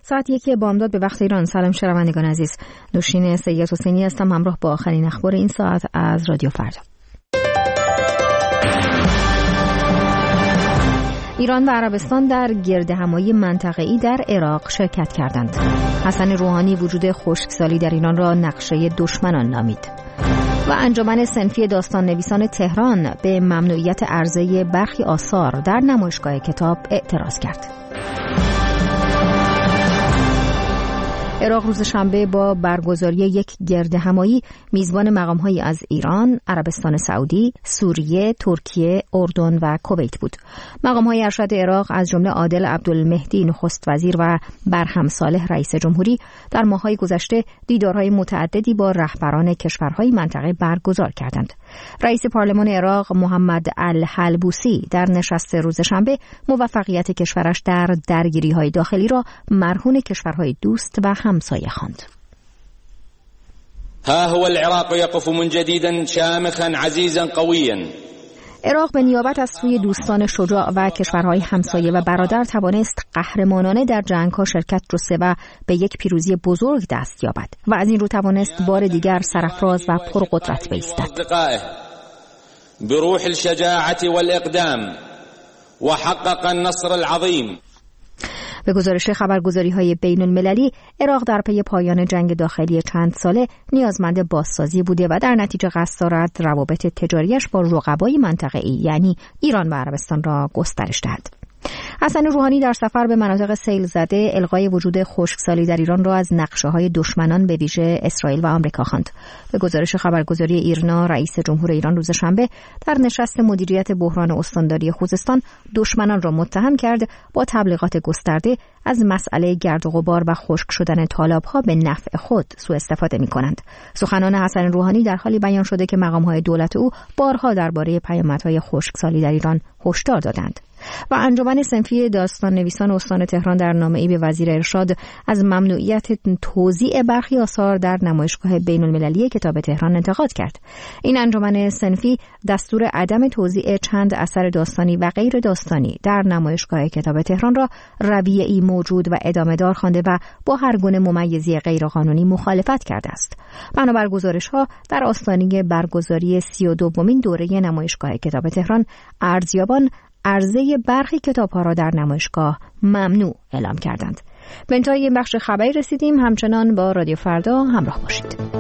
ساعت 1 بامداد به وقت ایران. سلام شنوندگان عزیز، نوشین سید حسینی هستم، همراه با آخرین اخبار این ساعت از رادیو فردا. ایران و عربستان در گردهمایی منطقه‌ای در عراق شرکت کردند. حسن روحانی وجود خشکسالی در ایران را نقشه دشمنان نامید. و انجمن صنفی داستان نویسان تهران به ممنوعیت عرضه برخی آثار در نمایشگاه کتاب اعتراض کرد. عراق روز شنبه با برگزاری یک گردهمایی میزبان مقام‌هایی از ایران، عربستان سعودی، سوریه، ترکیه، اردن و کویت بود. مقام‌های ارشد عراق از جمله عادل عبدالمهدی نخست وزیر و برهم صالح رئیس جمهوری در ماه‌های گذشته دیدارهای متعددی با رهبران کشورهای منطقه برگزار کردند. رئیس پارلمان عراق محمد الحلبوسی در نشست روز شنبه موفقیت کشورش در درگیری‌های داخلی را مرهون کشورهای دوست و همسایه خواند. ها هو العراق يقف من جديدا شامخا عزيزا قويا. عراق به نیابت از سوی دوستان شجاع و کشورهای همسایه و برادر توانست قهرمانانه در جنگ‌ها شرکت رسه و به یک پیروزی بزرگ دست یابد و از این رو توانست بار دیگر سرافراز و پرقدرت بایستد. بروح الشجاعة والإقدام وحقق النصر العظيم. به گزارش خبرگزاری‌های بین‌المللی، عراق در پی پایان جنگ داخلی چند ساله نیازمند بازسازی بوده و در نتیجه قصد دارد روابط تجاریش با رقبای منطقه‌ای یعنی ایران و عربستان را گسترش دهد. حسن روحانی در سفر به مناطق سیل زده الغای وجود خشکسالی در ایران را از نقشه‌های دشمنان به ویژه اسرائیل و آمریکا خواند. به گزارش خبرگزاری ایرنا، رئیس جمهور ایران روز شنبه در نشست مدیریت بحران استانداری خوزستان دشمنان را متهم کرد با تبلیغات گسترده از مسئله گرد و غبار و خشک شدن تالاب‌ها به نفع خود سوء استفاده می‌کنند. سخنان حسن روحانی در حالی بیان شده که مقام‌های دولت او بارها درباره پیامدهای خشکسالی در ایران هشدار دادند. و انجمن صنفی داستان نویسان استان تهران در نامه‌ای به وزیر ارشاد از ممنوعیت توزیع برخی آثار در نمایشگاه بین‌المللی کتاب تهران انتقاد کرد. این انجمن صنفی دستور عدم توزیع چند اثر داستانی و غیر داستانی در نمایشگاه کتاب تهران را رویه‌ای موجود و ادامه‌دار خوانده و با هر گونه ممیزی غیرقانونی مخالفت کرده است. بنابر گزارش‌ها در آستانه برگزاری 32مین دوره نمایشگاه کتاب تهران، ارزیابان عرضه برخی کتاب‌ها را در نمایشگاه ممنوع اعلام کردند. به انتهای این بخش خبری رسیدیم. همچنان با رادیو فردا همراه باشید.